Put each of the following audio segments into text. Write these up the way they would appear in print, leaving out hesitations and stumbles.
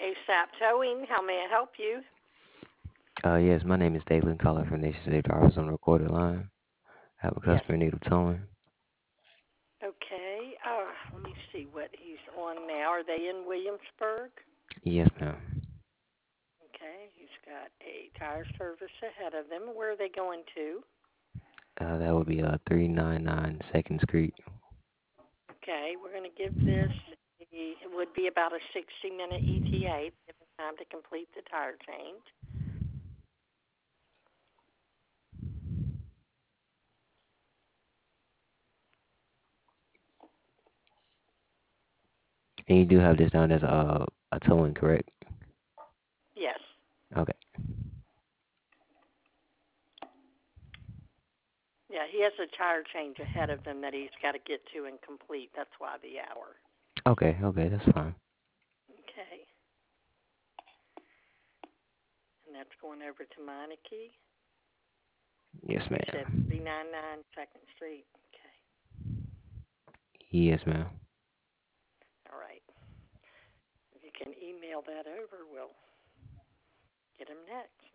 ASAP Towing, how may I help you? Yes, my name is Dalen, calling from Nation City Drivers on the recorded line. I have a Yes. customer in need of towing. Okay. Let me see what he's on now. Are they in Williamsburg? Yes, ma'am. Okay. He's got a tire service ahead of them. Where are they going to? That would be 399 Second Street. Okay. We're going to give this, it would be about a 60-minute ETA. Give them time to complete the tire change. And you do have this down as a towing, correct? Yes. Okay. Yeah, he has a tire change ahead of them that he's got to get to and complete. That's why the hour. Okay, that's fine. Okay. And that's going over to Meineke. Yes, You said ma'am. 399 Second Street. Okay. Yes, ma'am. All right. If you can email that over, we'll get him next.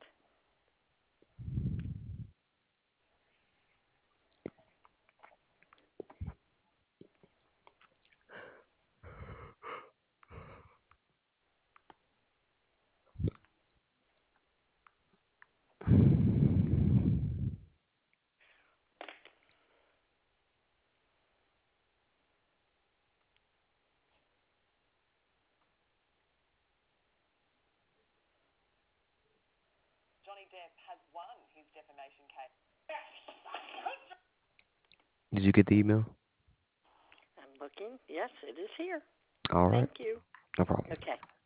Did you get the email? I'm looking. Yes, it is here. All right. Thank you. No problem. Okay.